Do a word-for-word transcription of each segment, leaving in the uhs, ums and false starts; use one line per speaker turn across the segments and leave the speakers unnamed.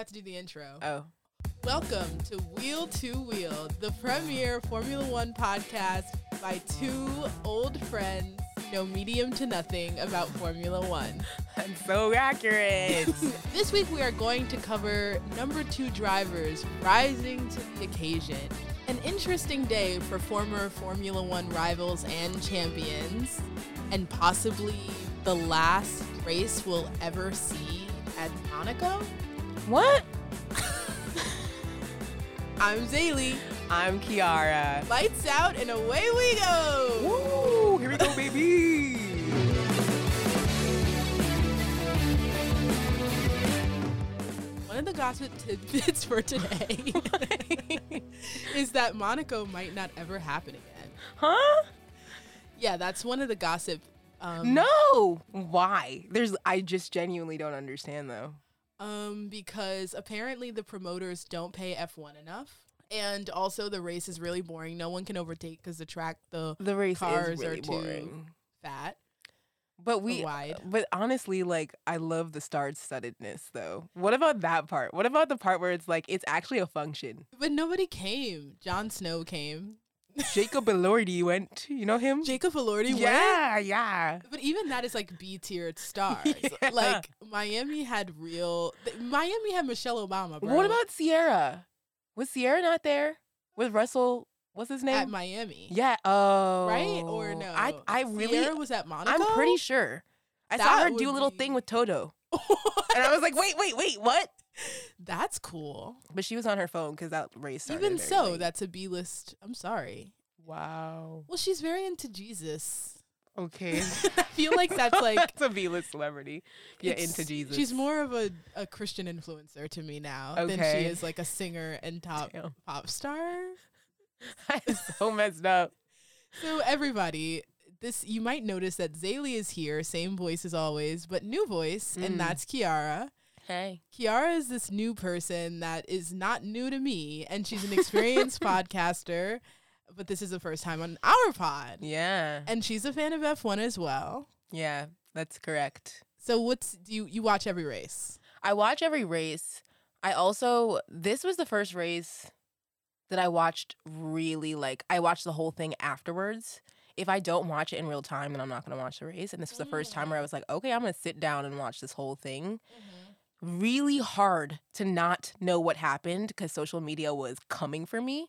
have to do the intro.
Oh.
Welcome to Wheel to Wheel, the premier Formula One podcast by two old friends who know medium to nothing about Formula One.
That's so accurate.
This week we are going to cover number two drivers rising to the occasion. An interesting day for former Formula One rivals and champions, and possibly the last race we'll ever see at Monaco.
What?
I'm Zaylee.
I'm Kiara.
Lights out and away we go.
Woo! Here we go, baby.
One of the gossip tidbits for today is that Monaco might not ever happen again.
Huh?
Yeah, that's one of the gossip. Um,
No. Why? There's. I just genuinely don't understand though.
Um, because apparently the promoters don't pay F one enough, and also the race is really boring. No one can overtake because the track, the
The race
cars
is really
are too
boring.
fat.
But we,
wide.
but honestly, like, I love the star-studdedness, though. What about that part? What about the part where it's like, it's actually a function?
But nobody came. Jon Snow came.
Jacob Elordi went, you know him?
Jacob Elordi went.
Yeah, yeah.
But even that is like B-tier stars.
Yeah.
Like, Miami had real... th- Miami had Michelle Obama, bro.
What about Sierra? Was Sierra not there? Was Russell, what's his name?
At Miami.
Yeah, oh.
Right? Or no?
I, I really...
Sierra was at Monaco?
I'm pretty sure. I
That
saw her
would
do a little
be-
thing with Toto. And I was like, wait, wait, wait, what?
That's cool.
But she was on her phone because that race started
Even
very
so,
late.
that's a B-list. I'm sorry.
Wow.
Well, she's very into Jesus.
Okay.
I feel like that's like...
That's a B-list celebrity. Yeah,
it's-
into Jesus.
She's more of a, a Christian influencer to me now than she
Okay.
is like a singer and top
Damn.
pop star.
I'm so messed up.
So everybody, this you might notice that Zaylee is here, same voice as always, but new voice, and
Mm.
that's Kiara.
Hey.
Kiara is this new person that is not new to me, and she's an experienced podcaster, but this is the first time on our pod.
Yeah.
And she's a fan of F one as well.
Yeah, that's correct.
So what's do you you watch every race?
I watch every race. I also, this was the first race that I watched really, like, I watched the whole thing afterwards. If I don't watch it in real time, then I'm not going to watch the race. And this was the first time where I was like, okay, I'm going to sit down and watch this whole thing. Really hard to not know what happened because social media was coming for me.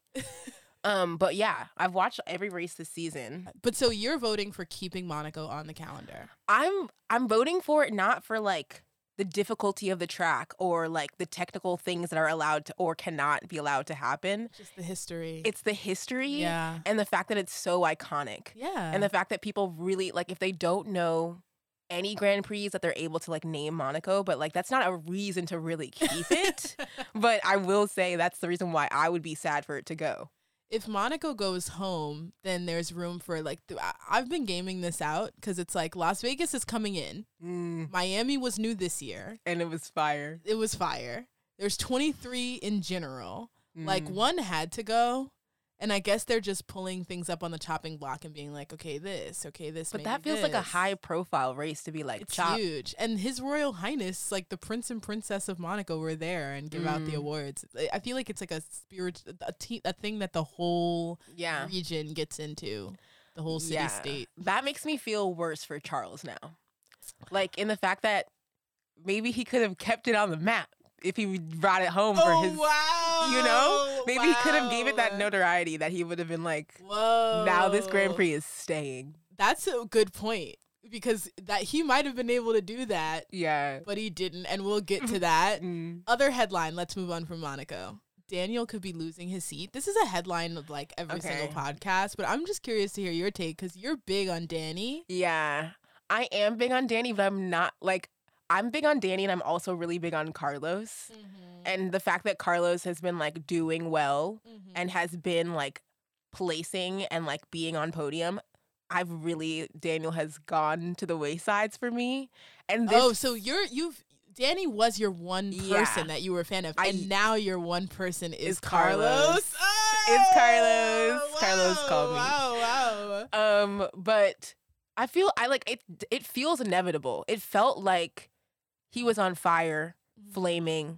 um, But yeah, I've watched every race this season.
But so you're voting for keeping Monaco on the calendar.
I'm I'm voting for it not for like the difficulty of the track or like the technical things that are allowed to or cannot be allowed to happen.
Just the history.
It's the history
yeah.
and the fact that it's so iconic.
Yeah.
And the fact that people really like if they don't know any Grand Prix that they're able to like name Monaco, but like that's not a reason to really keep it. But I will say that's the reason why I would be sad for it to go.
If Monaco goes home, then there's room for like th- I- I've been gaming this out because it's like Las Vegas is coming in.
Mm,
Miami was new this year.
and it was fire.
It was fire. There's twenty-three in general. Like
Mm.
one had to go. And I guess they're just pulling things up on the chopping block and being like, okay, this, okay, this.
But
maybe
that feels like a
this.
high profile race to be like
It's
chop.
huge. And His Royal Highness, like the Prince and Princess of Monaco were there and give out the
Mm.
awards. I- I feel like it's like a spirit, a, te- a thing that the whole
Yeah.
region gets into, the whole city
Yeah.
state.
That makes me feel worse for Charles now. Like in the fact that maybe he could have kept it on the map if he brought it home for his,
wow.
you know? Maybe he could have gave it that
Wow.
notoriety that he would have been like,
Whoa.
now this Grand Prix is staying.
That's a good point because that he might have been able to do that,
Yeah.
but he didn't. And we'll get to that.
Mm.
Other headline. Let's move on from Monaco. Daniel could be losing his seat. This is a headline of like every
Okay.
single podcast, but I'm just curious to hear your take because you're big on Danny.
Yeah. I am big on Danny, but I'm not like, I'm big on Danny and I'm also really big on Carlos. And the fact that Carlos has been like doing well and has been like placing and like being on podium, I've really, Daniel has gone to the waysides for me. And this,
oh, so you're you've Danny was your one person
Yeah.
that you were a fan of,
I-
and now your one person is,
Is Carlos.
Carlos.
It's Carlos.
Oh,
Carlos
wow,
called me.
Wow, wow.
um, but I feel I like it. It feels inevitable. It felt like he was on fire, flaming,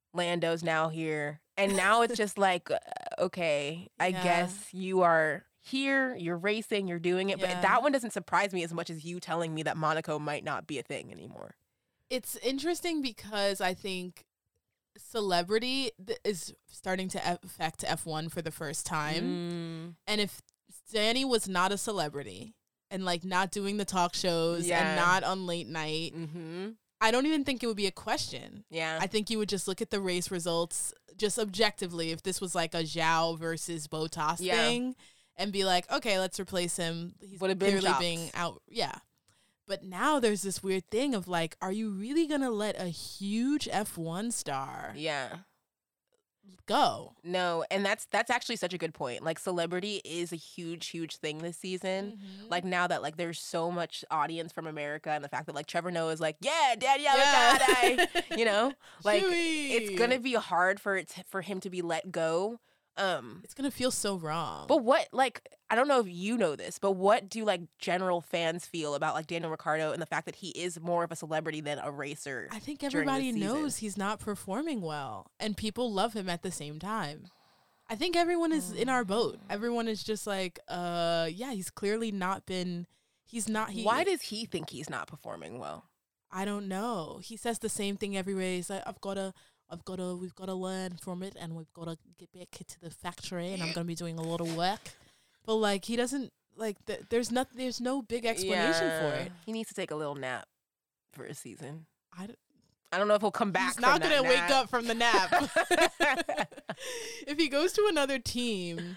Lando's now here. And now it's just like, uh, okay, I
Yeah.
guess you are here, you're racing, you're doing it.
Yeah.
But that one doesn't surprise me as much as you telling me that Monaco might not be a thing anymore.
It's interesting because I think celebrity th- is starting to affect F one for the first time.
Mm.
And if Danny was not a celebrity and like not doing the talk shows
Yeah.
and not on late night,
Mm-hmm.
I don't even think it would be a question.
Yeah.
I think you would just look at the race results just objectively if this was like a Zhao versus Bottas
Yeah.
thing and be like, okay, let's replace him. He's
Would have been
clearly
chops.
being out. Yeah. But now there's this weird thing of like, are you really going to let a huge F one star
Yeah.
go?
No, and that's that's actually such a good point. Like celebrity is a huge, huge thing this season.
Mhm.
Like now that like there's so much audience from America, and the fact that like Trevor Noah is like, yeah, Danielle
Yeah.
Ricciardo, you know, like
Chewy.
it's gonna be hard for it to, for him to be let go. Um,
It's going to feel so wrong.
but what like I don't know if you know this, but what do like general fans feel about like Daniel Ricciardo and the fact that he is more of a celebrity than a racer?
I think
during the
everybody
season?
knows he's not performing well, and people love him at the same time. I think everyone is in our boat. Everyone is just like, uh, yeah, he's clearly not been. He's not. He,
Why does he think he's not performing well?
I don't know. He says the same thing every way. He's like, I've got to, I've got to, we've got to learn from it, and we've got to get back to the factory, and I'm gonna be doing a lot of work. But like, he doesn't like. Th- there's not. There's no big explanation for
Yeah.
it.
He needs to take a little nap for a season.
I d-
I don't know if he'll come back.
He's not
from
gonna
that
wake
nap.
up from the nap. If he goes to another team,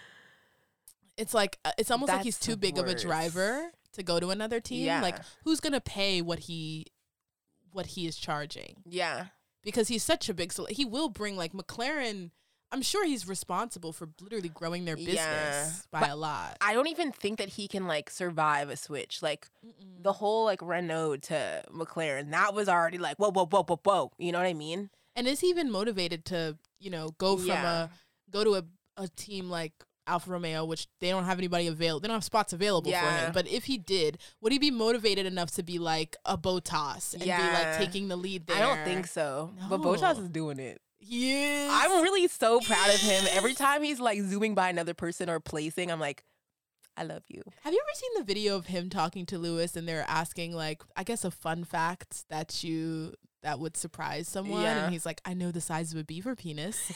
it's like uh, it's almost like
That's
he's too
the
big of a
worst.
driver to go to another team. Like,
Yeah.
who's gonna pay what he what he is charging?
Yeah.
Because he's such a big. He will bring like McLaren. I'm sure he's responsible for literally growing their business
Yeah.
by
But
a lot.
I don't even think that he can like survive a switch. Like
Mm-mm.
the whole like Renault to McLaren, that was already like whoa, whoa, whoa, whoa, whoa. You know what I mean?
And is he even motivated to, you know, go from
Yeah.
a go to a, a team like Alfa Romeo, which they don't have anybody available. They don't have spots available for
Yeah.
him. But if he did, would he be motivated enough to be like a Bottas and be
Yeah.
like taking the lead there?
I don't think so. But
No.
Bottas is doing it.
He is.
I'm really so proud of him. Every time he's like zooming by another person or placing, I'm like, I love you.
Have you ever seen the video of him talking to Lewis and they're asking like, I guess a fun fact that you that would surprise someone?
Yeah.
And he's like, I know the size of a beaver penis.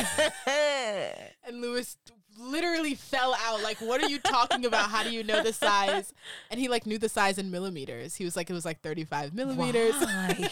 And Lewis literally fell out. Like, what are you talking about? How do you know the size? And he like knew the size in millimeters. He was like, it was like thirty-five millimeters.
Why?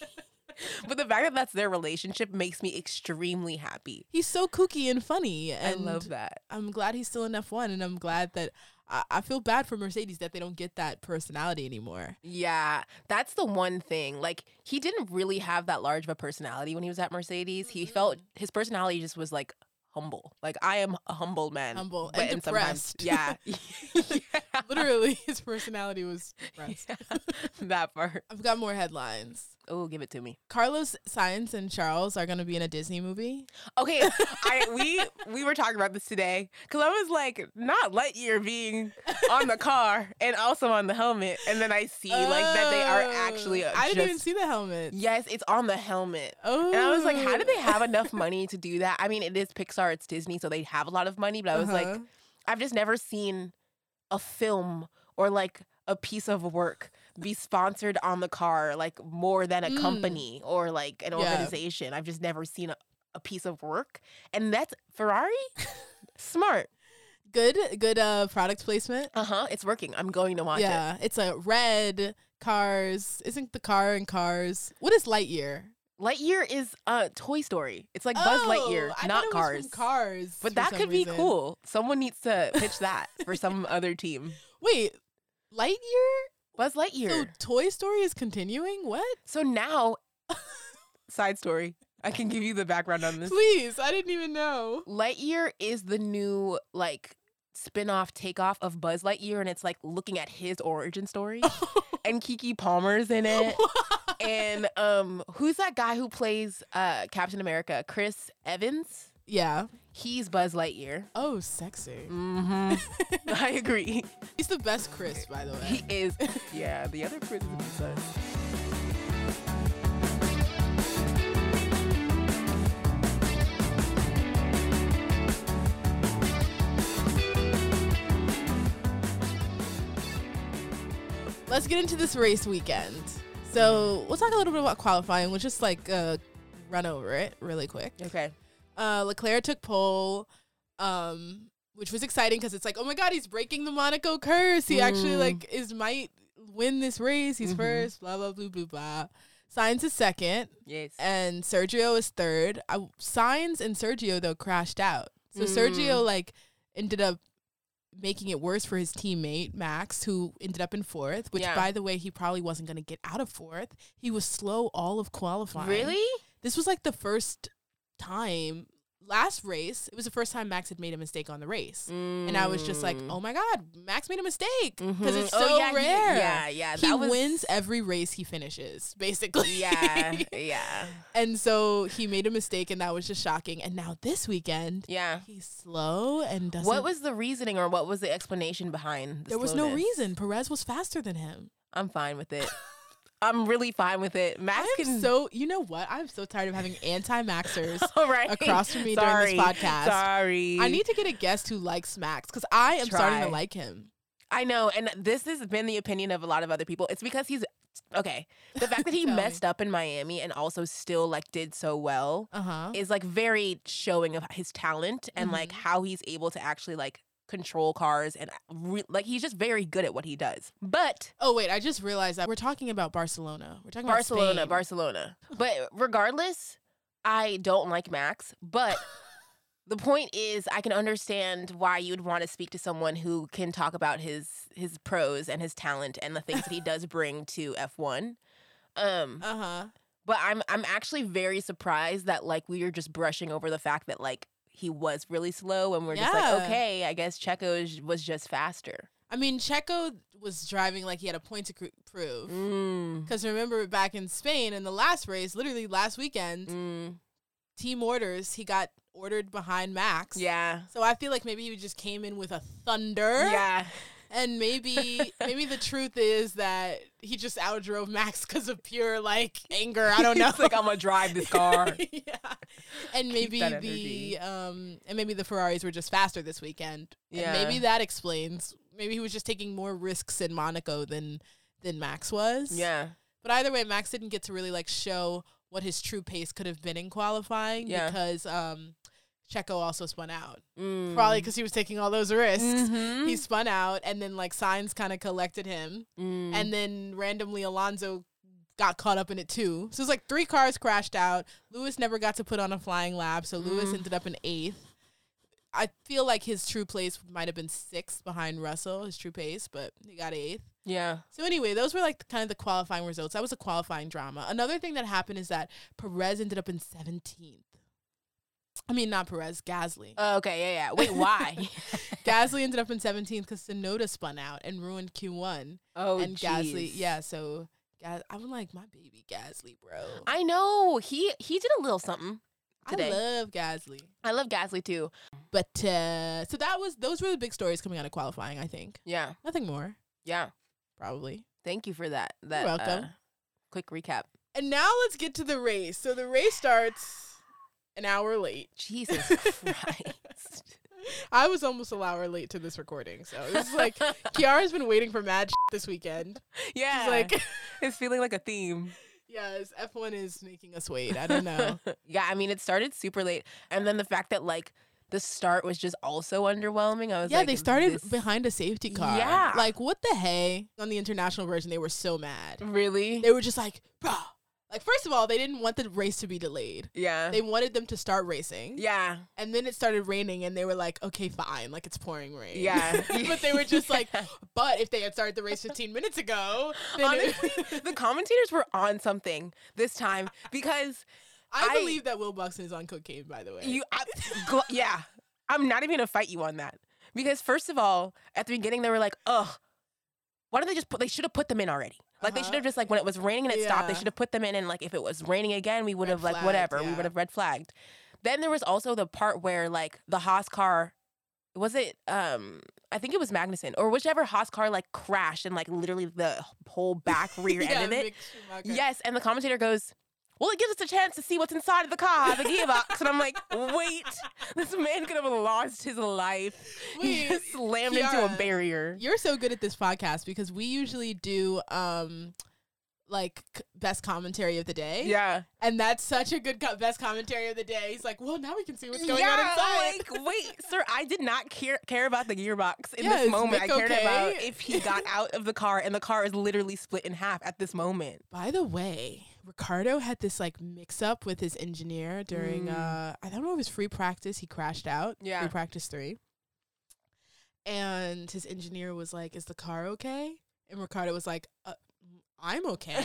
But the fact that that's their relationship makes me extremely happy.
He's so kooky and funny. And
I love that.
I'm glad he's still in F one. And I'm glad that I, I feel bad for Mercedes that they don't get that personality anymore.
Yeah, that's the one thing. Like, he didn't really have that large of a personality when he was at Mercedes. He felt his personality just was like humble. Like, I am a humble man.
Humble
But-
and
sometimes-
depressed.
Yeah. Yeah.
Literally, his personality was depressed.
Yeah. That part.
I've got more headlines.
Oh, give it to me.
Carlos Sainz and Charles are going to be in a Disney movie.
Okay, I we we were talking about this today because I was like, not Lightyear being on the car and also on the helmet, and then I see like that they are actually. Uh,
I didn't
just,
even see the helmet.
Yes, it's on the helmet.
Oh.
And I was like, how do they have enough money to do that? I mean, it is Pixar, it's Disney, so they have a lot of money, but I was
Uh-huh.
like, I've just never seen a film or like a piece of work be sponsored on the car like more than a
Mm.
company or like an
Yeah.
organization. I've just never seen a, a piece of work. And that's Ferrari? Smart.
Good, good uh, product placement.
Uh-huh. It's working. I'm going to watch it.
Yeah, it's a red Cars. Isn't the car in Cars? What is Lightyear?
Lightyear is uh Toy Story. It's like Buzz Lightyear,
Oh, I
not
thought it was
Cars.
from Cars.
But
for
that
some
could be
reason.
cool. Someone needs to pitch that for some other team.
Wait, Lightyear?
Buzz Lightyear.
So Toy Story is continuing? What?
So now, side story. I can give you the background on this.
Please, I didn't even know.
Lightyear is the new like spin-off takeoff of Buzz Lightyear, and it's like looking at his origin story. And Keke Palmer's in it. And um, who's that guy who plays uh Captain America? Chris Evans.
Yeah.
He's Buzz Lightyear.
Oh, sexy.
Mm-hmm. I agree.
He's the best Chris, by the way.
He is. Yeah, the other Chris is sus.
let's get into this race weekend. So we'll talk a little bit about qualifying. We'll just like uh, run over it really quick.
Okay.
Uh, Leclerc took pole, um, which was exciting because it's like, oh my God, he's breaking the Monaco curse. He mm. actually like is might win this race. He's mm-hmm. first. Blah blah blah blah blah. Sainz is second.
Yes.
And Sergio is third. I, Sainz and Sergio though crashed out. So mm. Sergio like ended up making it worse for his teammate Max, who ended up in fourth. Which, yeah. by the way, he probably wasn't going to get out of fourth. He was slow all of qualifying.
Really?
This was like the first time. Last race, it was the first time Max had made a mistake on the race. Mm. And I was just like, oh my God, Max made a mistake. Because mm-hmm. it's so oh, yeah,
He,
rare.
yeah, yeah.
He
that was...
wins every race he finishes, basically.
Yeah, yeah.
And so he made a mistake, and that was just shocking. And now this weekend,
yeah,
he's slow and doesn't...
What was the reasoning or what was the explanation behind the
There was
slowness?
no reason. Perez was faster than him.
I'm fine with it. I'm really fine with it. Max
I'm
can...
so, you know what? I'm so tired of having anti-Maxers
right.
across from me
Sorry.
during this podcast.
Sorry.
I need to get a guest who likes Max because I am
Try.
starting to like him.
I know, and this has been the opinion of a lot of other people. It's because he's, okay, the fact that he messed me. up in Miami and also still, like, did so well
uh-huh.
is, like, very showing of his talent and, mm-hmm. like, how he's able to actually, like, control cars and re- like he's just very good at what he does. But
oh wait, I just realized that we're talking about Barcelona. We're talking
Barcelona,
about Spain.
Barcelona. But regardless, I don't like Max. But the point is, I can understand why you'd want to speak to someone who can talk about his his pros and his talent and the things that he does bring to F one. Um,
uh huh.
But I'm I'm actually very surprised that like we are just brushing over the fact that like. He was really slow, and we're
yeah.
just like, okay, I guess Checo was just faster.
I mean, Checo was driving like he had a point to cr- prove. Because
mm.
remember, back in Spain, in the last race, literally last weekend,
mm.
team orders, he got ordered behind Max.
Yeah.
So I feel like maybe he just came in with a thunder.
Yeah.
And maybe maybe the truth is that he just outdrove Max because of pure, like, anger. I don't know.
It's like, I'm going to drive this car.
Yeah. And maybe the um and maybe the Ferraris were just faster this weekend.
Yeah.
And maybe that explains. Maybe he was just taking more risks in Monaco than than Max was.
Yeah.
But either way, Max didn't get to really, like, show what his true pace could have been in qualifying
yeah.
because um Checo also spun out.
Mm.
Probably because he was taking all those risks.
Mm-hmm.
He spun out, and then, like, Sainz kind of collected him.
Mm.
And then randomly Alonso got caught up in it, too. So it was like three cars crashed out. Lewis never got to put on a flying lap, so mm. Lewis ended up in eighth. I feel like his true place might have been sixth behind Russell, his true pace, but he got eighth.
Yeah.
So anyway, those were, like, the, kind of the qualifying results. That was a qualifying drama. Another thing that happened is that Perez ended up in seventeenth. I mean, not Perez, Gasly.
Uh, okay, yeah, yeah. Wait, why?
Gasly ended up in seventeenth because Tsunoda spun out and ruined Q one.
Oh,
and
geez.
Gasly, yeah. So Gas- I'm like, my baby Gasly, bro.
I know he he did a little something today.
I love Gasly.
I love Gasly too.
But uh, so that was those were the big stories coming out of qualifying. I think.
Yeah.
Nothing more.
Yeah.
Probably.
Thank you for that. That.
You're welcome.
Uh, quick recap.
And now let's get to the race. So the race starts an hour late.
Jesus Christ.
I was almost an hour late to this recording, so it's like Kiara's been waiting for mad shit this weekend.
Yeah,
She's like
it's feeling like a theme.
Yes, F one is making us wait. I don't know.
Yeah, I mean it started super late, and then the fact that like the start was just also underwhelming. I was
yeah,
like,
they started
this...
behind a safety car.
Yeah,
like what the hey? On the international version, they were so mad.
Really?
They were just like, bro. Like, first of all, they didn't want the race to be delayed.
Yeah.
They wanted them to start racing.
Yeah.
And then it started raining, and they were like, okay, fine. Like, it's pouring rain.
Yeah.
But they were just like, but if they had started the race fifteen minutes ago. Then
honestly,
it-
the commentators were on something this time because
I,
I
believe that Will Buxton is on cocaine, by the way.
You, I, gl- yeah. I'm not even going to fight you on that. Because, first of all, at the beginning, they were like, ugh, why don't they just put, they should have put them in already. Like, uh-huh. they should have just, like, when it was raining and it
yeah.
stopped, they should have put them in. And, like, if it was raining again, we would
red
have, like,
flagged,
whatever.
yeah.
We would have red flagged. Then there was also the part where, like, the Haas car, was it, um, I think it was Magnussen, or whichever Haas car, like, crashed and, like, literally the whole back rear
yeah,
end of it. Yes, and the commentator goes, well, it gives us a chance to see what's inside of the car, the gearbox. And I'm like, wait, this man could have lost his life.
Wait,
he just slammed
Kiara,
into a barrier.
You're so good at this podcast because we usually do um like c- best commentary of the day.
Yeah.
And that's such a good co- best commentary of the day. He's like, well, now we can see what's going
yeah,
on inside.
I'm like, wait, sir, I did not care care about the gearbox in
Yeah,
this
is
moment.
Mick
I cared
okay?
about if he got out of the car, and the car is literally split in half at this moment.
By the way, Ricardo had this like mix up with his engineer during
Mm.
uh I don't know if it was free practice. He crashed out.
Yeah.
Free practice three. And his engineer was like, "Is the car okay?" And Ricardo was like, uh, "I'm okay."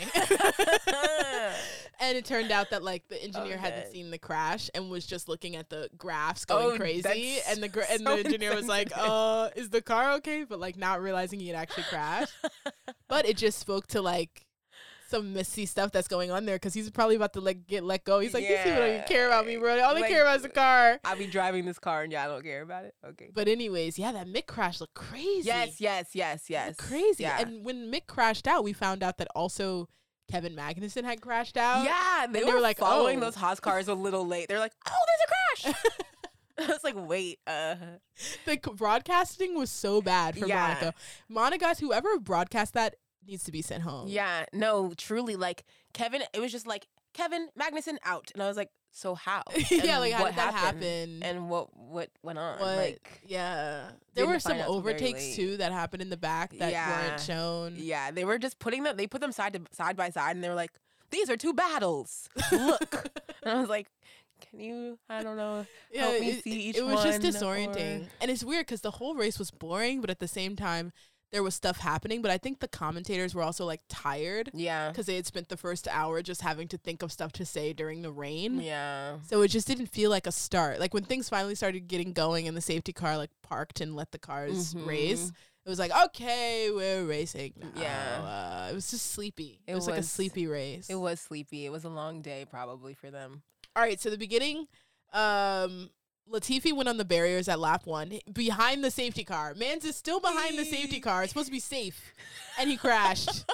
And it turned out that like the engineer
Oh,
hadn't
good.
seen the crash and was just looking at the graphs going
Oh,
crazy.
that's
And the gra- and
so
the engineer was like,
insensitive.
"Uh, is the car okay?" But like not realizing he had actually crashed. But it just spoke to like some messy stuff that's going on there because he's probably about to like get let go. He's like, these people don't even care about me, bro. All they
Like,
care about is the car.
I'll be driving this car, and y'all don't care about it. Okay.
But anyways, yeah, that Mick crash looked crazy.
Yes, yes, yes, yes.
Looked crazy.
Yeah.
And when Mick crashed out, we found out that also Kevin Magnussen had crashed out.
yeah, they,
and
were,
they were like,
following
oh.
those Haas cars a little late. They're like, oh, there's a crash. I was like, wait, uh,
The c- broadcasting was so bad for
Yeah.
Monaco. Monaco, whoever broadcast that needs to be sent home.
yeah, no, truly, like Kevin, it was just like Kevin Magnussen out, and I was like, so how?
yeah,
And
like how
what
did that
happened?
happen?
And what what went on?
what?
Like,
yeah, there
didn't
were some
find out till very
overtakes
late.
too that happened in the back that
Yeah.
weren't shown.
yeah, they were just putting them. They put them side to side by side, and they were like, these are two battles. Look, and I was like, can you? I don't know.
Yeah,
help me
it,
see
it-
each
it was just
one,
disorienting,
or-
and it's weird because the whole race was boring, but at the same time, there was stuff happening. But I think the commentators were also like tired
Yeah,
because they had spent the first hour just having to think of stuff to say during the rain.
yeah.
So it just didn't feel like a start. Like when things finally started getting going and the safety car like parked and let the cars
Mhm.
race, it was like, okay, we're racing now.
Yeah.
Uh, it was just sleepy. It,
It
was, like a
was-
sleepy race.
It was sleepy. It was a long day probably for them.
All right, so the beginning, um, Latifi went on the barriers at lap one behind the safety car. Mans is still behind the safety car. It's supposed to be safe. And he crashed.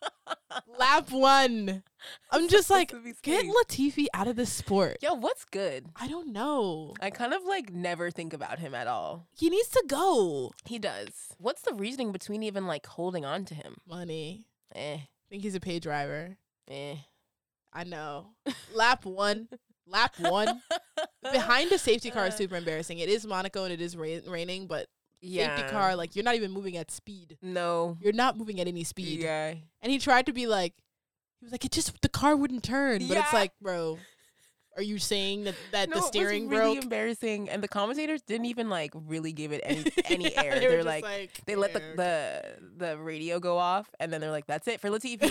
Lap one. I'm just like,
Supposed to be
get
safe.
Latifi out of this sport.
Yo, what's good?
I don't know.
I kind of like never think about him at all.
He needs to go.
He does. What's the reasoning between even like holding on to him?
Money.
Eh,
I think he's a paid driver.
eh.
I know. Lap one. Lap one. Behind a safety car is super embarrassing. It is Monaco and it is ra- raining, but
Yeah.
safety car, like, you're not even moving at speed.
No.
You're not moving at any speed.
Yeah.
And he tried to be like, he was like, it just, the car wouldn't turn. But it's
Yeah.
like, bro, are you saying that, that
No,
the
it was
steering
really
broke?
embarrassing, and the commentators didn't even like really give it any any
Yeah,
air.
they were
They're
just
like, they let the,
"Yeah,
the the radio go off, and then they're like, "That's it for Latifi."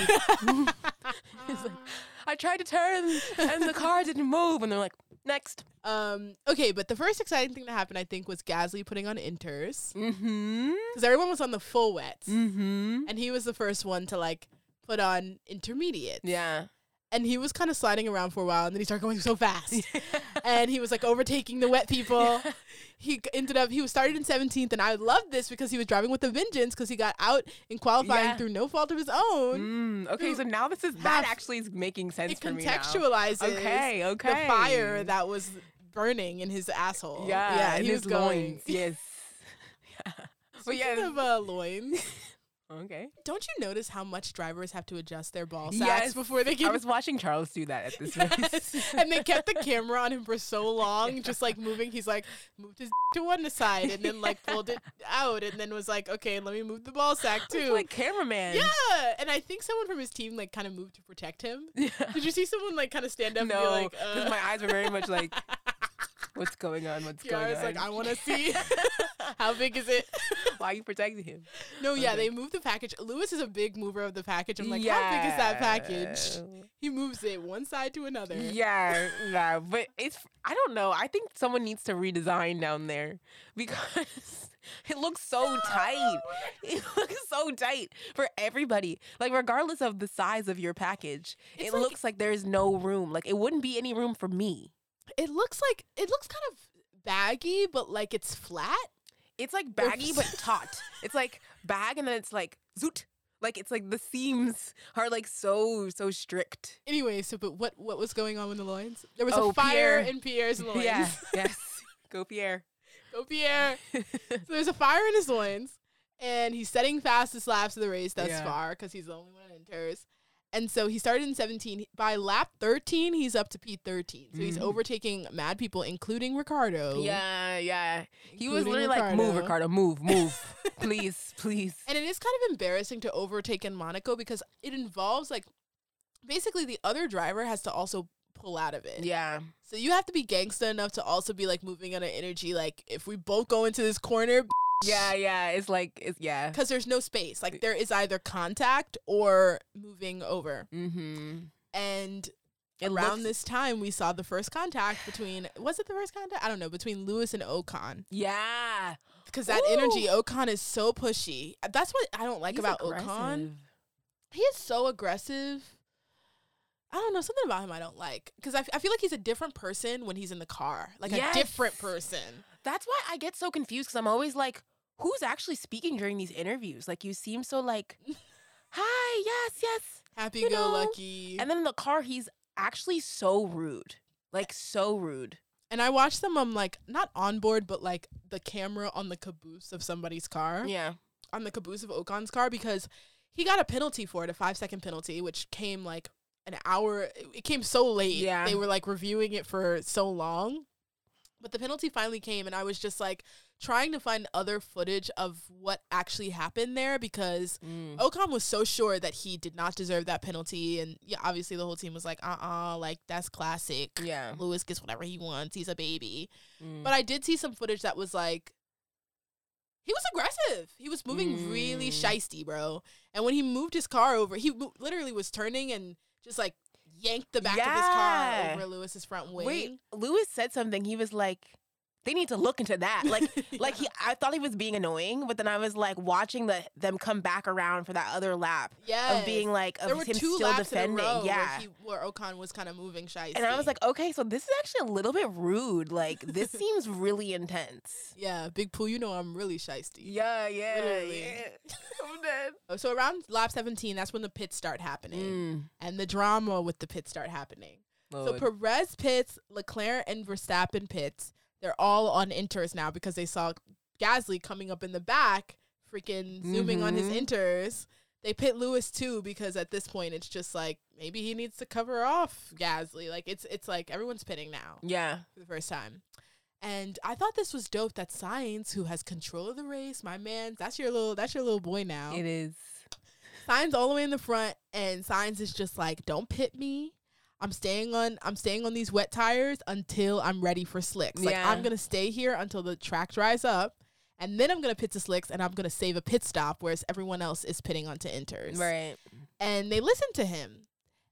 He's like, I tried to turn, and the car didn't move, and they're like, "Next."
Um, okay, but the first exciting thing that happened, I think, was Gasly putting on inters.
Mm-hmm.
Because everyone was on the full wets.
Mm-hmm.
And he was the first one to, like, put on intermediate.
Yeah.
And he was kind of sliding around for a while, and then he started going so fast. And he was, like, overtaking the wet people. He g- ended up, he was started in seventeenth, and I loved this because he was driving with a vengeance because he got out in qualifying
Yeah.
through no fault of his own.
Mm, okay, so now this is
Half-
that actually is making sense
It
for me now.
contextualizes
Okay, okay.
the fire that was burning in his asshole.
Yeah,
yeah,
in
he
his
was going.
loins. Yes. Yeah. But
Speaking
yeah.
of uh, loins,
Okay.
don't you notice how much drivers have to adjust their ball sacks
Yes.
before they get
I was watching Charles do that at this race.
Yes. And they kept the camera on him for so long, just like moving. He's like moved his to one side and then like pulled it out and then was like, okay, let me move the ball sack too.
Like cameraman.
Yeah, and I think someone from his team like kind of moved to protect him.
Yeah.
Did you see someone like kind of stand up
No,
and be like,
because
uh,
my eyes were very much like, what's going on? What's going
Kiara's
on?
like, I want to see how big is it?
Why are you protecting him?
No, yeah,
Okay.
they moved the package. Lewis is a big mover of the package. I'm like, how big is that package?
Yeah.
He moves it one side to another.
Yeah, yeah, but it's I don't know. I think someone needs to redesign down there because it looks so tight. It looks so tight for everybody. Like regardless of the size of your package,
It's
it
like-
looks like there's no room. Like it wouldn't be any room for me.
It looks like it looks kind of baggy, but like it's flat.
It's like baggy but taut. It's like bag and then it's like zoot. Like it's like the seams are like so so strict.
Anyway, so but what what was going on with the loins? There was
Oh,
a fire
Pierre.
in Pierre's loins.
Yeah. Yes. Go Pierre.
Go Pierre. So there's a fire in his loins, and he's setting fastest laps of the race thus
Yeah.
far because he's the only one that enters. And so he started in seventeen. By lap thirteen, he's up to P thirteen. So he's
Mhm.
overtaking mad people, including Ricardo.
Yeah, yeah. He was
Including
literally like, "Move,
Ricardo.
Ricardo, move, move, please, please."
And it is kind of embarrassing to overtake in Monaco because it involves, like, basically the other driver has to also pull out of it.
Yeah,
So you have to be gangsta enough to also be, like, moving on an energy. Like, if we both go into this corner,
yeah, yeah. It's like it's yeah.
because there's no space. Like, there is either contact or moving over.
Mm-hmm.
And
It
around
looks-
this time, we saw the first contact between, was it the first contact? I don't know, between Lewis and Ocon.
Yeah,
Because that
Ooh.
energy, Ocon is so pushy. That's what I don't like
He's
about Ocon.
aggressive.
He is so aggressive. I don't know, something about him I don't like. Because I, f- I feel like he's a different person when he's in the car. Like
Yes.
a different person.
That's why I get so confused because I'm always like, who's actually speaking during these interviews? Like, you seem so like, hi, yes, yes.
Happy
You
go
know,
lucky.
And then in the car, he's actually so rude. Like, so rude.
And I watched them, um, like, not on board, but like the camera on the caboose of somebody's car.
Yeah.
On the caboose of Ocon's car, because he got a penalty for it, a five second penalty, which came like an hour. It came so late.
Yeah.
They were like reviewing it for so long. But the penalty finally came, and I was just like trying to find other footage of what actually happened there because
Mm.
Ocon was so sure that he did not deserve that penalty. And yeah, obviously the whole team was like, uh uh, like that's classic.
Yeah.
Lewis gets whatever he wants. He's a baby.
Mm.
But I did see some footage that was like, he was aggressive. He was moving really
Mm.
shisty, bro. And when he moved his car over, he mo- literally was turning and just like yanked the back of his car
Yeah.
over Lewis's front wing.
Wait, Lewis said something. He was like, they need to look into that. Like, like he, I thought he was being annoying, but then I was like watching the them come back around for that other lap
yes.
of being like, of
there were
him
two
still
laps
defending.
in a row
yeah.
where, he, where Ocon was kind of moving shisty.
And I was like, okay, so this is actually a little bit rude. Like, this seems really intense.
yeah, Big Pooh, you know I'm really shisty.
Yeah, yeah,
Literally.
yeah. I'm dead.
Oh, so around lap seventeen, that's when the pits start happening.
Mm.
And the drama with the pits start happening. So
Lord.
Perez pits, Leclerc and Verstappen pits. They're all on inters now because they saw Gasly coming up in the back, freaking zooming on his
Mhm.
inters. They pit Lewis too because at this point it's just like maybe he needs to cover off Gasly. Like it's it's like everyone's pitting now
Yeah.
for the first time. And I thought this was dope that Sainz, who has control of the race, my man, that's your little that's your little boy now.
It is.
Sainz all the way in the front, and Sainz is just like, "Don't pit me. I'm staying on. I'm staying on these wet tires until I'm ready for slicks. Like
Yeah.
I'm gonna stay here until the track dries up, and then I'm gonna pit to slicks, and I'm gonna save a pit stop, whereas everyone else is pitting onto inters.
Right.
And they listened to him,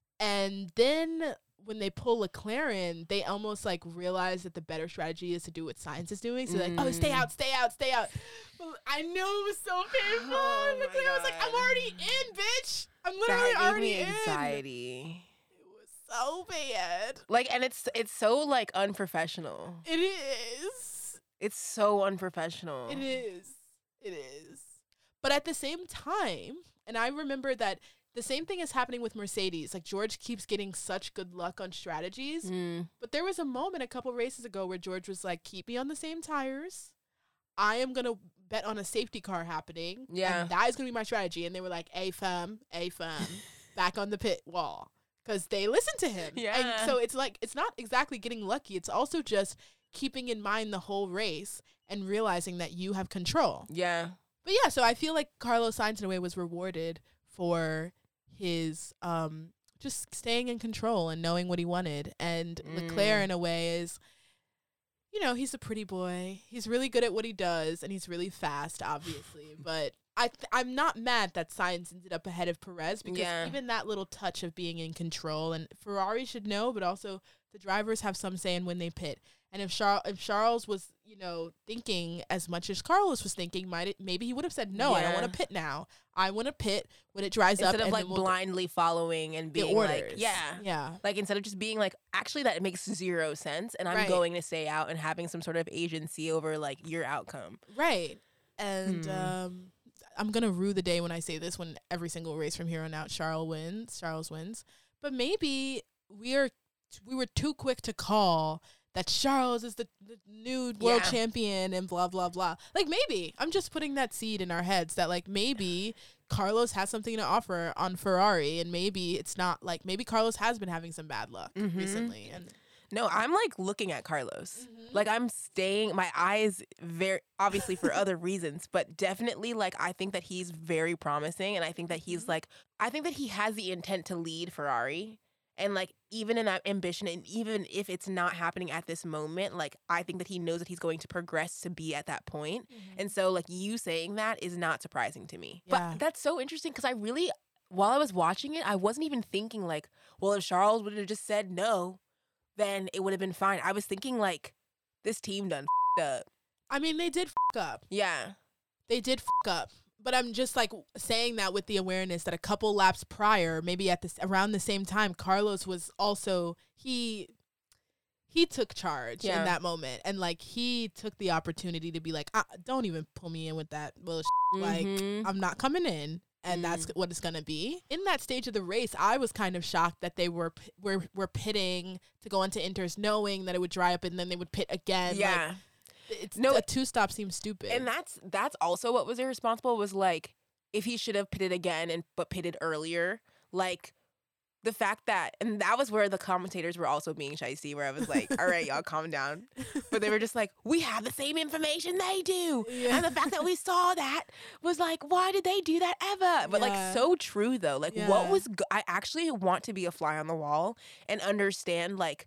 and then when they pull Leclerc in, they almost like realize that the better strategy is to do what Sainz is doing. So they're like, oh, stay
Mm.
out, stay out, stay out. Well, I know it was so painful.
Oh my
Leclerc was like, I'm
God.
already in, bitch. I'm literally
That gave
already
me
in.
anxiety.
It was so bad.
Like, and it's it's so like unprofessional.
It is.
It's so unprofessional.
It is. It is. But at the same time, and I remember that the same thing is happening with Mercedes. Like George keeps getting such good luck on strategies.
Mm.
But there was a moment a couple races ago where George was like, keep me on the same tires. I am going to bet on a safety car happening.
Yeah.
And that is going to be my strategy. And they were like, A firm, A firm, back on the pit wall. Because they listened to him.
Yeah.
And so it's like, it's not exactly getting lucky. It's also just keeping in mind the whole race and realizing that you have control.
Yeah.
But yeah, so I feel like Carlos Sainz in a way was rewarded for his um just staying in control and knowing what he wanted. And
Mm.
Leclerc in a way is, you know, he's a pretty boy. He's really good at what he does, and he's really fast, obviously. But I th- I'm not mad that Sainz ended up ahead of Perez because
Yeah.
even that little touch of being in control, and Ferrari should know, but also the drivers have some say in when they pit. And if Charles, if Charles was, you know, thinking as much as Carlos was thinking, might it, maybe he would have said, "No, I don't
Yeah.
want to pit now. I want to pit when it dries up."
Instead of
and
like
then we'll go-
blindly following and
the
being
orders.
like, yeah.
yeah,
Like instead of just being like, actually that makes zero sense and I'm
Right.
going to stay out and having some sort of agency over like your outcome.
right. And
Hmm.
um, I'm going to rue the day when I say this, when every single race from here on out, Charles wins, Charles wins. But maybe we are, we were too quick to call that Charles is the, the new world
Yeah.
champion and blah, blah, blah. Like, maybe. I'm just putting that seed in our heads that, like, maybe Carlos has something to offer on Ferrari, and maybe it's not, like, maybe Carlos has been having some bad luck
Mhm.
recently. And
No, I'm like looking at Carlos.
Mhm.
Like I'm staying my eyes very obviously for other reasons, but definitely like I think that he's very promising, and I think that he's
Mhm.
like I think that he has the intent to lead Ferrari. And like even in that ambition, and even if it's not happening at this moment, like I think that he knows that he's going to progress to be at that point. And so like you saying that is not surprising to me.
Yeah.
But that's so interesting because I really while I was watching it, I wasn't even thinking like, well, if Charles would have just said no, then it would have been fine. I was thinking like this team done f***ed up.
I mean, they did f- up.
Yeah.
They did f- up. But I'm just like saying that with the awareness that a couple laps prior, maybe at this around the same time, Carlos was also he he took charge
Yeah.
in that moment, and like he took the opportunity to be like, ah, don't even pull me in with that bullshit. Like
Mhm.
I'm not coming in. And that's
Mm.
what it's gonna be. In that stage of the race, I was kind of shocked that they were p- were were pitting to go into inters, knowing that it would dry up, and then they would pit again.
yeah.
like, it's
No,
a two stop seems stupid.
And that's that's also what was irresponsible was like if he should have pitted again and but pitted earlier, like the fact that and that was where the commentators were also being shicey, where I was like, all right, y'all calm down. But they were just like, we have the same information they do.
Yeah.
And the fact that we saw that was like, why did they do that ever? But
Yeah.
like so true though. Like
Yeah.
what was go- I actually want to be a fly on the wall and understand like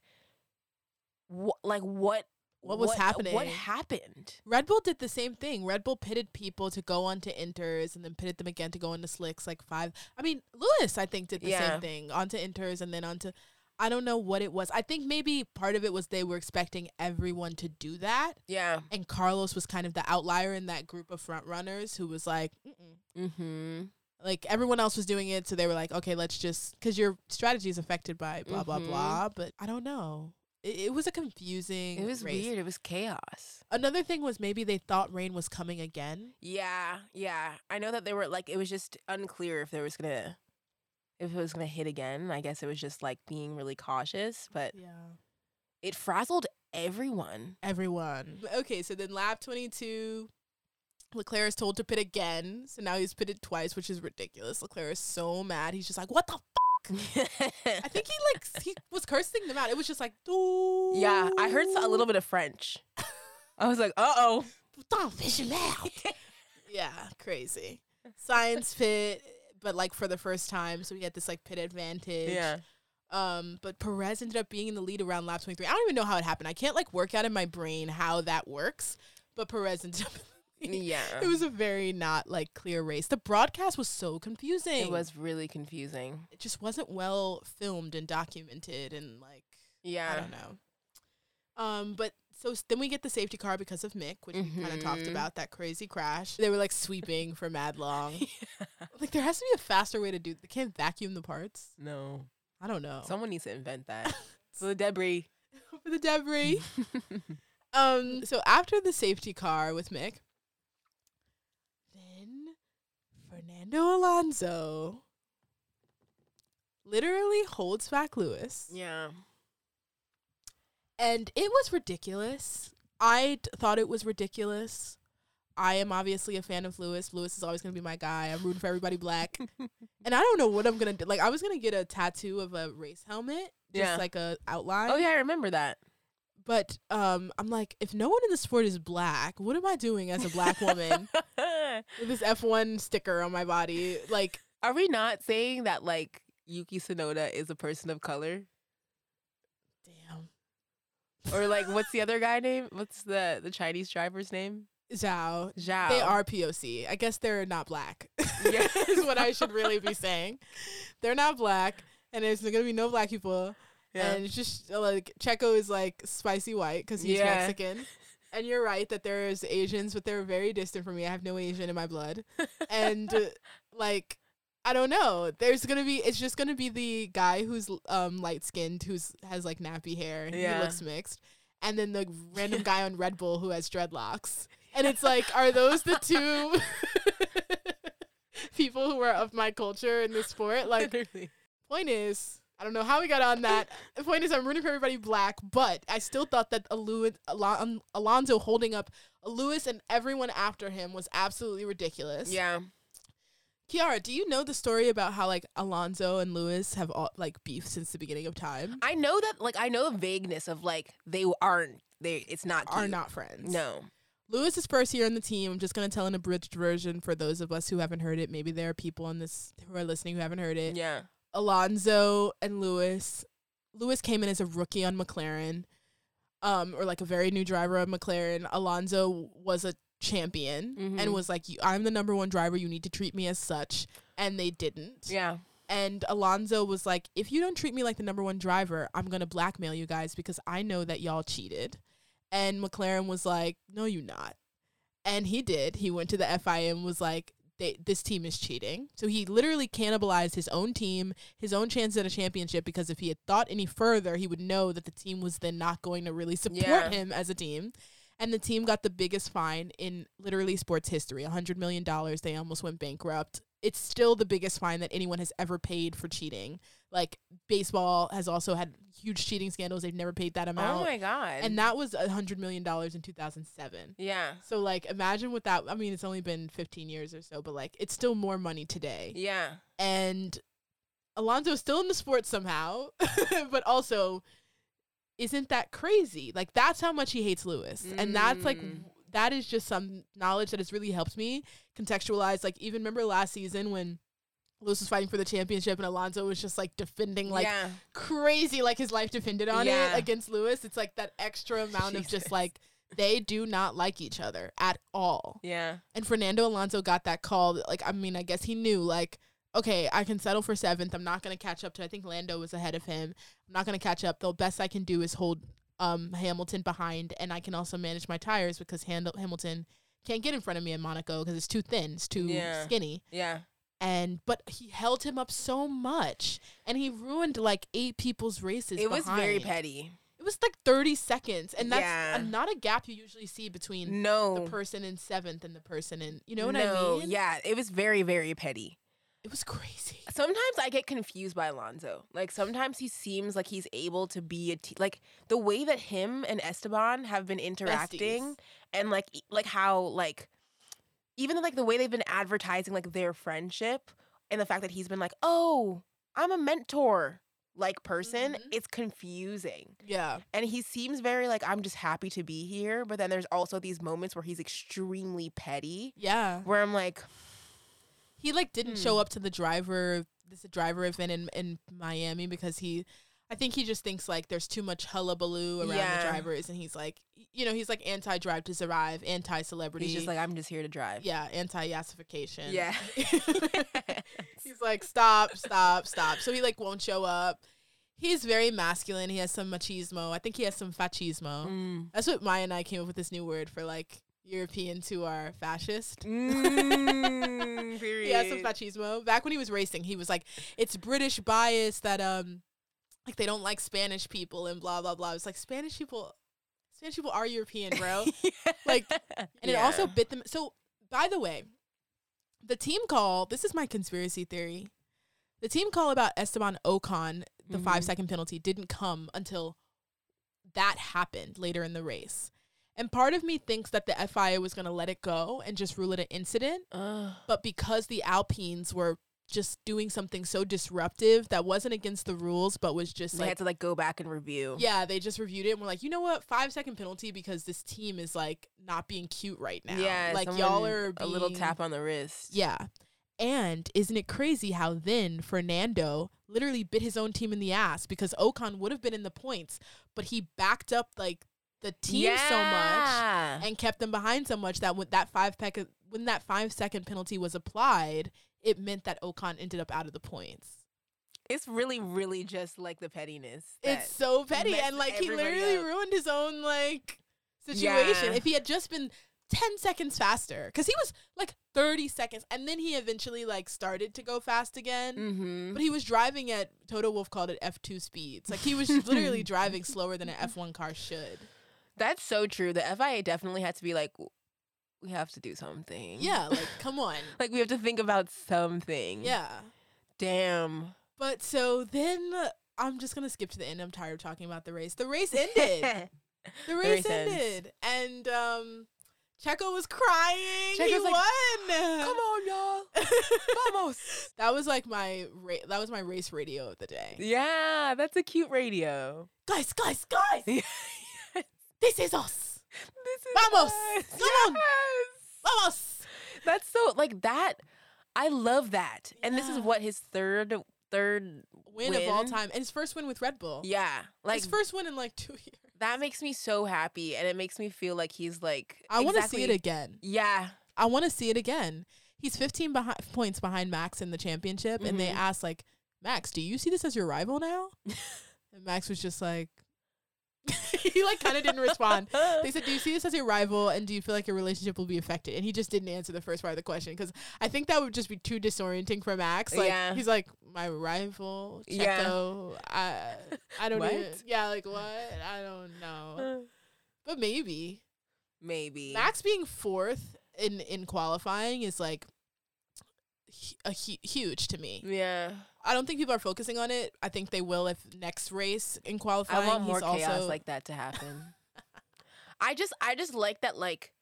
what like what
What was happening?
What happened?
Red Bull did the same thing. Red Bull pitted people to go onto inters and then pitted them again to go into slicks, like five. I mean, Lewis, I think, did the
Yeah.
same thing. Onto inters and then onto, I don't know what it was. I think maybe part of it was they were expecting everyone to do that.
Yeah.
And Carlos was kind of the outlier in that group of front runners who was like, mm-mm.
Mm-hmm.
Like everyone else was doing it. So they were like, okay, let's just, because your strategy is affected by blah, blah,
Mhm.
blah. But I don't know. It, it was a confusing
It was
race.
weird. It was chaos.
Another thing was maybe they thought rain was coming again.
Yeah, yeah. I know that they were like it was just unclear if there was gonna if it was gonna hit again. I guess it was just like being really cautious, but
Yeah.
it frazzled everyone.
Everyone. Okay, so then lap twenty-two, Leclerc is told to pit again. So now he's pitted twice, which is ridiculous. Leclerc is so mad. He's just like, what the f-? I think he like he was cursing them out. It was just like, Doo.
Yeah, I heard a little bit of French. I was like, uh oh.
Don't fish him out. Yeah, crazy. Science pit, but like for the first time. So we had this like pit advantage.
Yeah.
Um, but Perez ended up being in the lead around lap twenty-three. I don't even know how it happened. I can't like work out in my brain how that works. But Perez ended up.
Yeah.
It was a very not like clear race. The broadcast was so confusing.
It was really confusing.
It just wasn't well filmed and documented, and like
Yeah.
I don't know. Um, but so s- then we get the safety car because of Mick, which we kind of talked
Mhm.
about, that crazy crash. They were like sweeping for mad long. Like there has to be a faster way to do. They can't vacuum the parts.
No.
I don't know.
Someone needs to invent that. So the debris.
For the debris. Um, so after the safety car with Mick, then Fernando Alonso literally holds back Lewis.
Yeah.
And it was ridiculous. I t- thought it was ridiculous. I am obviously a fan of Lewis. Lewis is always going to be my guy. I'm rooting for everybody black. And I don't know what I'm going to do. Like, I was going to get a tattoo of a race helmet. Just
Yeah.
like a outline.
Oh yeah, I remember that.
But um, I'm like, if no one in the sport is black, what am I doing as a black woman with this F one sticker on my body? Like,
Are we not saying that like Yuki Tsunoda is a person of color?
damn.
Or like what's the other guy name? What's the the Chinese driver's name?
Zhao.
Zhao.
They are P O C. I guess they're not black.
Yeah.
Is what I should really be saying. They're not black, and there's going to be no black people.
Yeah.
And it's just uh, like Checo is like spicy white because he's
Yeah.
Mexican. And you're right that there's Asians, but they're very distant from me. I have no Asian in my blood. And uh, like, I don't know. There's gonna be. It's just gonna be the guy who's um light skinned, who's has like nappy hair, and
Yeah.
he looks mixed. And then the random guy on Red Bull who has dreadlocks. And it's like, are those the two? people who are of my culture in this sport. Like, point is, I don't know how we got on that. The point is, I'm rooting for everybody black, but I still thought that Alou- Alon- Alonso holding up Lewis and everyone after him was absolutely ridiculous.
Yeah.
Kiara, do you know the story about how, like, Alonso and Lewis have, all, like, beef since the beginning of time?
I know that, like, I know the vagueness of, like, they aren't, they, it's not cute.
Are not friends.
No.
Lewis's first year on the team, I'm just going to tell an abridged version for those of us who haven't heard it. Maybe there are people on this who are listening who haven't heard it.
Yeah.
Alonso and Lewis. Lewis came in as a rookie on McLaren, um, or, like, a very new driver of McLaren. Alonso was a champion
mm-hmm.
and was like, I'm the number one driver, you need to treat me as such, and they didn't.
Yeah.
And Alonso was like, if you don't treat me like the number one driver, I'm gonna blackmail you guys because I know that y'all cheated. And McLaren was like, no, you not. And he did. He went to the F I A and was like, they, this team is cheating. So he literally cannibalized his own team, his own chance at a championship, because if he had thought any further, he would know that the team was then not going to really support
yeah.
him as a team. And the team got the biggest fine in literally sports history, one hundred million dollars. They almost went bankrupt. It's still the biggest fine that anyone has ever paid for cheating. Like, baseball has also had huge cheating scandals. They've never paid that amount.
Oh, my God.
And that was one hundred million dollars in two thousand seven.
Yeah.
So, like, imagine what that, I mean, it's only been fifteen years or so, but, like, it's still more money today.
Yeah.
And Alonso's still in the sport somehow, but also isn't that crazy? Like, that's how much he hates Lewis. Mm. And that's, like, that is just some knowledge that has really helped me contextualize. Like, even remember last season when Lewis was fighting for the championship and Alonso was just, like, defending, like,
yeah.
crazy, like, his life depended on
yeah.
it against Lewis. It's, like, that extra amount
Jesus.
of just, like, they do not like each other at all.
Yeah.
And Fernando Alonso got that call. Like, I mean, I guess he knew, like, okay, I can settle for seventh. I'm not going to catch up to, I think Lando was ahead of him. I'm not going to catch up. The best I can do is hold um, Hamilton behind, and I can also manage my tires because Hand- Hamilton can't get in front of me in Monaco because it's too thin. It's too
yeah.
skinny.
Yeah.
And, but he held him up so much, and he ruined, like, eight people's races
It was
behind.
very petty.
It was, like, thirty seconds, and that's
yeah.
a, not a gap you usually see between
no.
the person in seventh and the person in, you know what
no.
I mean?
Yeah, it was very, very petty.
It was crazy.
Sometimes I get confused by Alonso. Like, sometimes he seems like he's able to be a te- like the way that him and Esteban have been interacting,
Besties.
and like e- like how like even like the way they've been advertising like their friendship, and the fact that he's been like, oh, I'm a mentor like person.
Mhm.
It's confusing.
Yeah.
And he seems very like, I'm just happy to be here. But then there's also these moments where he's extremely petty.
Yeah.
Where I'm like,
He, like, didn't
Hmm.
show up to the driver, this driver event in, in Miami because he, I think he just thinks, like, there's too much hullabaloo around
Yeah.
the drivers. And he's, like, you know, he's, like, anti-drive to survive, anti-celebrity.
he's just like, I'm just here to drive.
yeah, anti-yassification.
Yeah.
He's like, stop, stop, stop. So he, like, won't show up. He's very masculine. He has some machismo. I think he has some fascismo.
Mm.
That's what Maya and I came up with this new word for, like, Europeans who are fascist.
Mm,
He has some fascismo. Back when he was racing, he was like, it's British bias that, um, like, they don't like Spanish people and blah, blah, blah. It's like, Spanish people, Spanish people are European, bro. Like, and it
Yeah.
also bit them. So, by the way, the team call, this is my conspiracy theory. The team call about Esteban Ocon, the
Mhm.
five second penalty, didn't come until that happened later in the race. And part of me thinks that the F I A was going to let it go and just rule it an incident.
Ugh.
But because the Alpines were just doing something so disruptive that wasn't against the rules, but was just
They
like,
had to like go back and review.
yeah, they just reviewed it and were like, you know what, five second penalty because this team is like not being cute right now.
Yeah,
like
someone-
y'all are being,
a little tap on the wrist.
Yeah. And isn't it crazy how then Fernando literally bit his own team in the ass because Ocon would have been in the points, but he backed up like the team so much
Yeah.
and kept them behind so much that when that five peck when that five second penalty was applied, it meant that Ocon ended up out of the points.
It's really, really just like the pettiness. that
It's so petty,
messed
and like he
everybody
literally
up.
ruined his own like situation.
Yeah.
If he had just been ten seconds faster, because he was like thirty seconds, and then he eventually like started to go fast again.
Mm-hmm.
But he was driving at, Toto Wolff called it F two speeds. Like he was literally driving slower than an F one car should.
That's so true. The F I A definitely had to be like, we have to do something.
Yeah, like, come on.
Like, we have to think about something.
Yeah.
Damn.
But so then uh, I'm just going to skip to the end. I'm tired of talking about the race. The race ended. the race,
race
ended. And um, Checo was crying.
Checo's
he
like,
won.
Come on, y'all. Vamos.
That was like my ra- that was my race radio of the day.
Yeah, that's a cute radio.
Guys, guys, guys. This is us.
This is
Vamos.
us.
Come on.
Yes.
Vamos.
That's so, like, that. I love that. And this is
Yeah.
what, his third third
Win,
win
of all time. And his first win with Red Bull.
Yeah. Like,
his first win in like two years.
that makes me so happy. And it makes me feel like he's like,
I want to
exactly-
see it again.
Yeah.
I want to see it again. He's fifteen behi- points behind Max in the championship. And they
Mhm.
asked, like, Max, do you see this as your rival now? And Max was just like, he like kind of didn't respond. They said, do you see this as your rival, and do you feel like your relationship will be affected? And he just didn't answer the first part of the question, because I think that would just be too disorienting for Max. Like,
Yeah.
he's like, my rival,
Yeah.
Checo, I, I don't
What?
even, yeah, like what? I don't know. But maybe.
Maybe.
Max being fourth in, in qualifying is like hu- a hu- huge to me.
Yeah.
I don't think people are focusing on it. I think they will if next race in qualifying.
I want more
he's
chaos
also,
like that to happen. I just I just like that, like,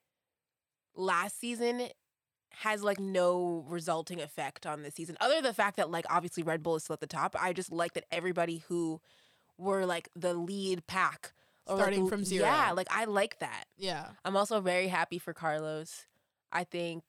last season has like no resulting effect on this season. Other than the fact that, like, obviously Red Bull is still at the top. I just like that everybody who were like the lead pack or
Starting
like,
from zero.
Yeah, like I like that.
Yeah.
I'm also very happy for Carlos. I think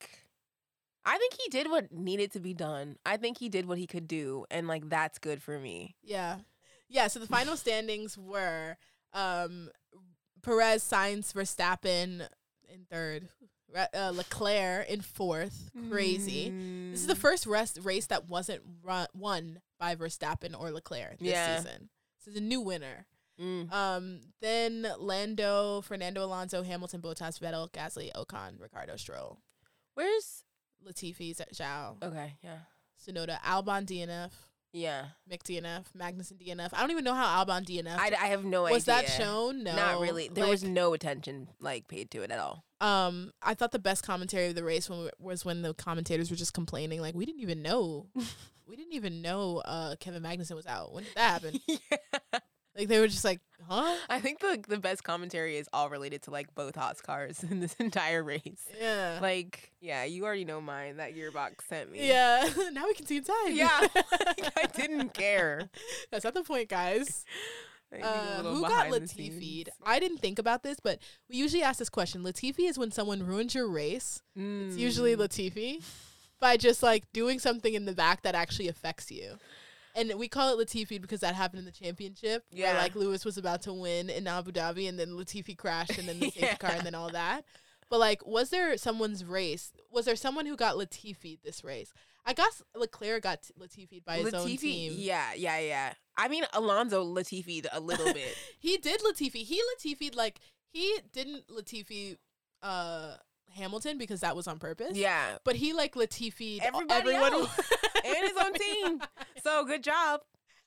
I think he did what needed to be done. I think he did what he could do, and like that's good for me.
Yeah. Yeah, so the final standings were um, Perez, Sainz, Verstappen in third, Re- uh, Leclerc in fourth. Crazy. This is the
Mm.
first rest race that wasn't run- won by Verstappen or Leclerc this
Yeah.
season. This is a new winner.
Mm.
Um, then Lando, Fernando Alonso, Hamilton, Bottas, Vettel, Gasly, Ocon, Ricardo, Stroll,
Where's
Latifi, Zhao,
okay, yeah.
Sonoda, Albon, D N F,
Yeah.
Mick D N F, Magnussen D N F. I don't even know how Albon D N F.
I, I have no idea.
was that shown? No,
Not really. There
Like,
was no attention like paid to it at all.
Um, I thought the best commentary of the race when we, was when the commentators were just complaining, like, we didn't even know, we didn't even know uh Kevin Magnussen was out. When did that happen?
Yeah.
Like, they were just like, huh?
I think the the best commentary is all related to like both Haas cars in this entire race.
Yeah.
Like, yeah, you already know mine that Gearbox sent me.
Yeah. Now we can see inside.
Yeah. Like, I didn't care.
That's not the point, guys.
Like, a
Uh,
little
who got
behind the
Latifi'd?
scenes.
I didn't think about this, but we usually ask this question. Latifi is when someone ruins your race. It's usually
Mm.
Latifi by just like doing something in the back that actually affects you. And we call it Latifi because that happened in the championship. Where,
Yeah.
like, Lewis was about to win in Abu Dhabi, and then Latifi crashed, and then the safety car, and then all that. But, like, was there someone's race? Was there someone who got Latifi'd this race? I guess Leclerc got t- Latifi'd by his own
Latifi,
team.
yeah, yeah, yeah. I mean, Alonso Latifi'd a little bit.
He did Latifi. He Latifi'd, like, he didn't Latifi uh, Hamilton because that was on purpose.
Yeah,
But he, like, Latifi'd
everybody
everyone who-
else and his own team. So good job.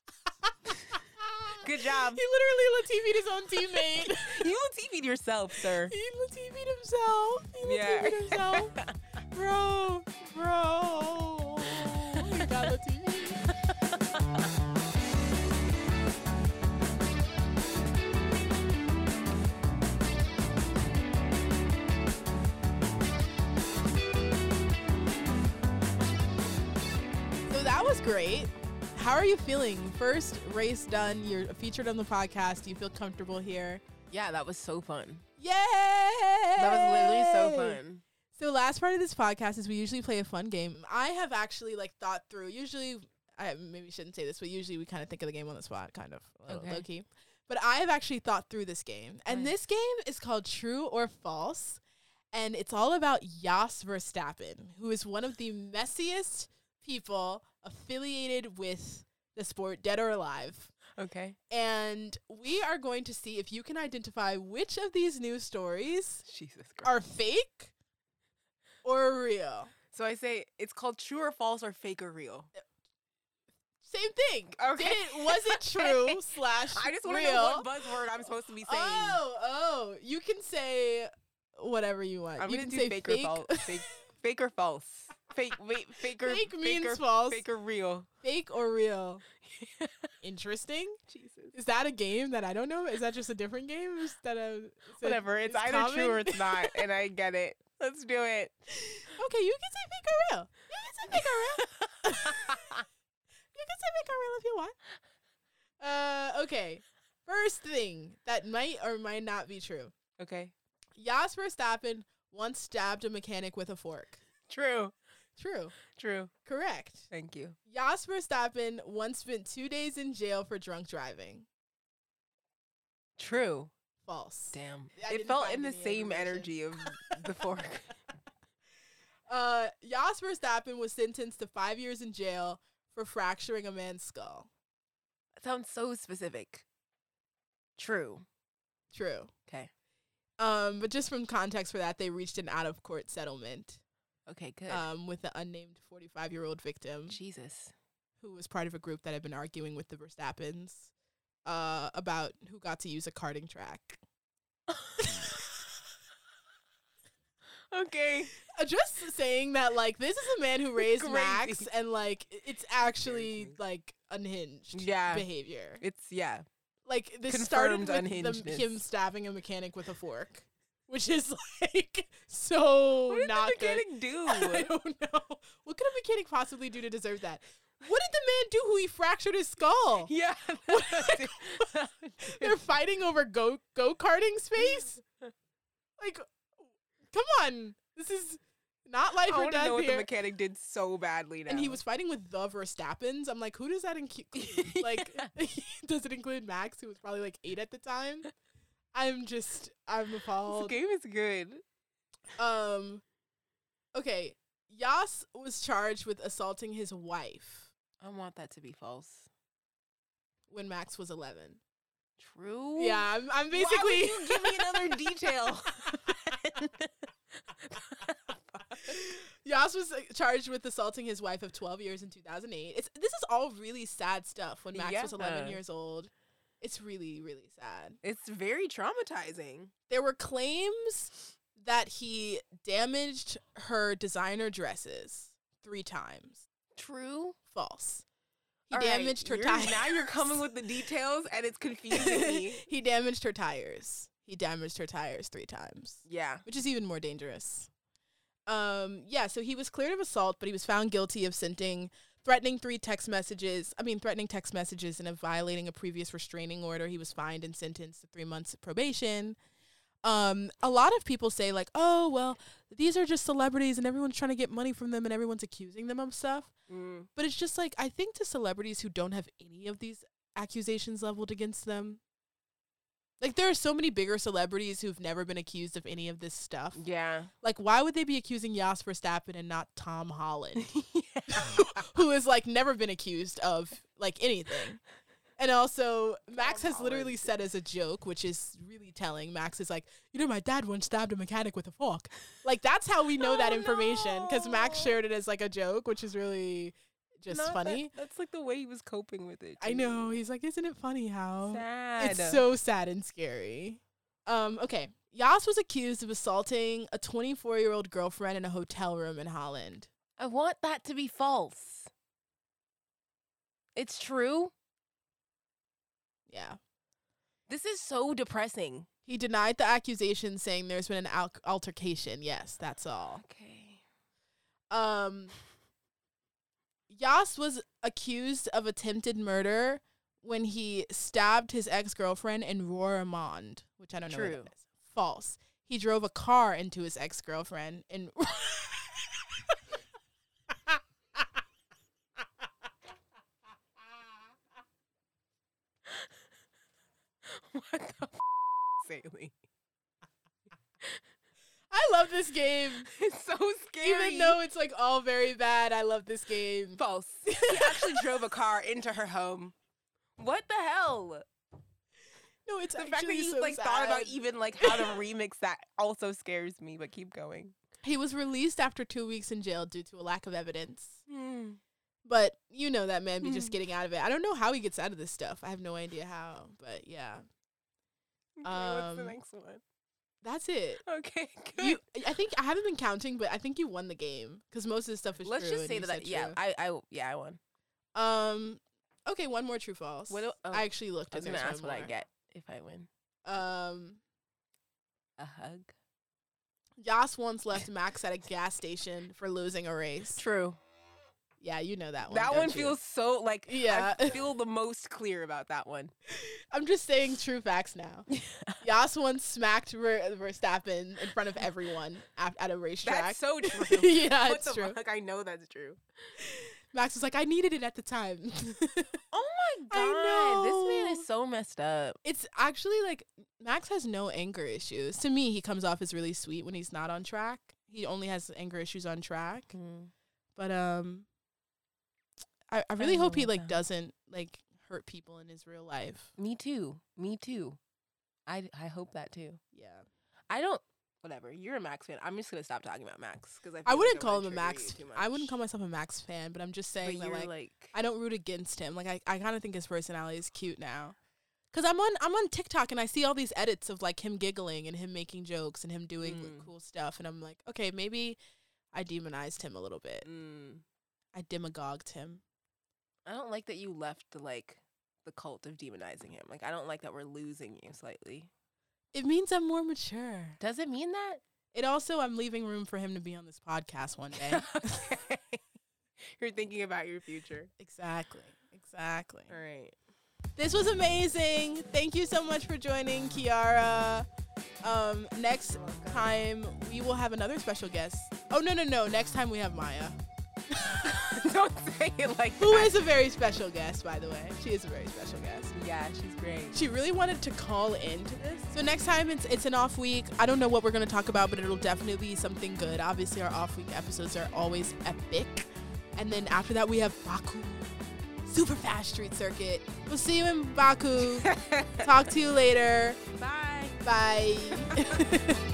Good job.
He literally Latifi'd his own teammate.
You Latifi'd yourself, sir.
He Latifi'd himself. He
Yeah.
Latifi'd himself. Bro, bro. He got Latifi'd. So that was great. How are you feeling? First race done. You're featured on the podcast. Do you feel comfortable here?
Yeah, that was so fun.
Yay!
That was literally so fun.
So last part of this podcast is we usually play a fun game. I have actually like thought through. Usually, I maybe shouldn't say this, but usually we kind of think of the game on the spot, kind of
Okay.
low key. But I have actually thought through this game, and
Nice.
this game is called True or False, and it's all about Jos Verstappen, who is one of the messiest people affiliated with the sport, dead or alive.
Okay.
And we are going to see if you can identify which of these news stories
Jesus Christ.
are fake or real.
So I say it's called true or false or fake or real.
Same thing.
Okay.
Did it, was it true slash
I just want to
real?
know what buzzword I'm supposed to be saying.
Oh, oh. You can say whatever you want.
I'm
you
gonna
can
do
say
fake,
fake.
or false. Fake, fake or false. Fake. Wait. Fake or
Fake means
or,
false.
Fake or real.
Fake or real. Interesting.
Jesus.
Is that a game that I don't know? Is that just a different game? Is that a is
Whatever.
It,
It's
it's
either
common?
true or it's not, and I get it. Let's do it.
Okay, you can say fake or real. You can say fake or real. You can say fake or real if you want. Uh, okay. First thing that might or might not be true.
Okay.
Jos Verstappen once stabbed a mechanic with a fork.
True.
True.
True.
Correct.
Thank you.
Jos Verstappen once spent two days in jail for drunk driving.
True.
False.
Damn.
I
It
didn't
felt
find
in the
any
same
information.
energy of the fork.
Uh, Jos Verstappen was sentenced to five years in jail for fracturing a man's skull.
Sounds so specific. True.
True.
Okay.
Um, but just from context for that, they reached an out-of-court settlement
Okay, good.
um, with the unnamed forty-five-year-old victim
Jesus.
who was part of a group that had been arguing with the Verstappens uh, about who got to use a karting track.
Okay.
Uh, Just saying that, like, this is a man who raised
Crazy.
Max, and, like, it's actually,
Seriously.
like, unhinged
Yeah.
behavior.
It's, yeah.
Like, this
Confirmed
started with the,
unhingedness.
him stabbing a mechanic with a fork, which is, like, so
What did
not
the mechanic do?
good. I don't know. What could a mechanic possibly do to deserve that? What did the man do who he fractured his skull?
Yeah.
They're fighting over go go karting space. Like, come on, this is not life
I
or
want to
death
know what
here.
the mechanic did so badly now.
And he was fighting with the Verstappens. I'm like, who does that include? Like, does it include Max, who was probably like eight at the time? I'm just, I'm
This
appalled.
game is good.
Um, okay, Jos was charged with assaulting his wife
I want that to be false.
when Max was eleven.
True.
Yeah, I'm, I'm
Why
basically.
would you give me another detail?
Jos was uh, charged with assaulting his wife of twelve years in two thousand eight. It's this is all really sad stuff. When Max was eleven
Yeah.
years old, it's really really sad.
It's very traumatizing.
There were claims that he damaged her designer dresses three times.
True.
False. He
All right,
damaged her
you're-
tires.
Now you're coming with the details, and it's confusing me.
He damaged her tires. He damaged her tires three times,
Yeah.
which is even more dangerous. Um, yeah, so he was cleared of assault, but he was found guilty of sending, threatening three text messages. I mean, threatening text messages and of violating a previous restraining order. He was fined and sentenced to three months of probation. Um, a lot of people say like, oh, well, these are just celebrities and everyone's trying to get money from them and everyone's accusing them of stuff.
Mm.
But it's just like, I think to celebrities who don't have any of these accusations leveled against them, like there are so many bigger celebrities who've never been accused of any of this stuff.
Yeah.
Like, why would they be accusing Jos Verstappen and not Tom Holland,
Yeah.
who has like never been accused of like anything? And also, Max
Tom
has literally
Holland.
said as a joke, which is really telling. Max is like, you know, my dad once stabbed a mechanic with a fork. Like, that's how we know that
Oh,
information, because Max
no.
shared it as like a joke, which is really just
Not
funny.
That, that's like the way he was coping with it.
I
too.
know. He's like, isn't it funny how
Sad.
it's so sad and scary. Um, okay. Jos was accused of assaulting a twenty-four-year-old girlfriend in a hotel room in Holland.
I want that to be false. It's true.
Yeah.
This is so depressing.
He denied the accusation, saying there's been an al- altercation. Yes, that's all.
Okay.
Um, Jos was accused of attempted murder when he stabbed his ex-girlfriend in Roermond, which I don't know what
True.
that is. False. He drove a car into his ex-girlfriend in...
What the f- Saley?
I love this game.
It's so scary.
Even though it's like all very bad, I love this game.
false. He actually drove a car into her home. What the hell?
No, it's
The
actually
fact that you
so
like thought about
sad.
even like how to remix that also scares me, but keep going.
He was released after two weeks in jail due to a lack of evidence.
Hmm.
But you know that man be just
Hmm.
getting out of it. I don't know how he gets out of this stuff. I have no idea how. But yeah.
Okay, what's the
Um,
next one?
That's it.
Okay, good.
You, I think I haven't been counting, but I think you won the game because most of the stuff is
Let's
true.
just say
and you
that.
said
Yeah,
true.
I, I, yeah, I won.
Um. Okay, one more true false.
What do- oh,
I actually looked.
I was
and
gonna
there's
ask
one
what I
more.
get if I win.
Um.
A hug.
Yas once left Max at a gas station for losing a race.
True.
Yeah, you know that one.
That
don't
one
you?
feels so like.
Yeah.
I feel the most clear about that one.
I'm just saying true facts now. Yas once smacked Ver- Verstappen in front of everyone at, at a racetrack.
That's so true.
Yeah,
what
it's
the
true.
fuck? I know that's true.
Max was like, I needed it at the time.
Oh my god,
I
this man
know.
is so messed up.
It's actually like Max has no anger issues. To me, he comes off as really sweet when he's not on track. He only has anger issues on track.
Mm.
But um, I, I really
don't know
hope he
what
like
the-
doesn't like hurt people in his real life.
Me too. Me too. I I hope that too.
Yeah.
I don't. Whatever. You're a Max fan. I'm just gonna stop talking about Max because I.
I
feel
wouldn't
like I'm
call
gonna
him a
trigger
Max.
you too
I wouldn't
much.
call myself a Max fan, but I'm just
But
saying that
you're
like,
like.
I don't root against him. Like I, I kind of think his personality is cute now. Cause I'm on I'm on TikTok and I see all these edits of like him giggling and him making jokes and him doing like,
Mm.
cool stuff, and I'm like, okay, maybe I demonized him a little bit.
Mm,
I demagogued him.
I don't like that you left the like the cult of demonizing him. Like I don't like that we're losing you slightly.
It means I'm more mature.
Does it mean that?
It also I'm leaving room for him to be on this podcast one day.
Okay. You're thinking about your future.
Exactly. Exactly.
All right.
This was amazing. Thank you so much for joining, Kiara. Um, next time we will have another special guest. Oh no no no! Next time we have Maya,
Don't say it like
who
that.
is a very special guest, by the way. She is a very special guest.
Yeah, she's great.
She really wanted to call into this. So next time it's it's an off week. I don't know what we're gonna talk about, but it'll definitely be something good. Obviously, our off week episodes are always epic. And then after that, we have Baku, super fast street circuit. We'll see you in Baku. Talk to you later.
Bye.
Bye.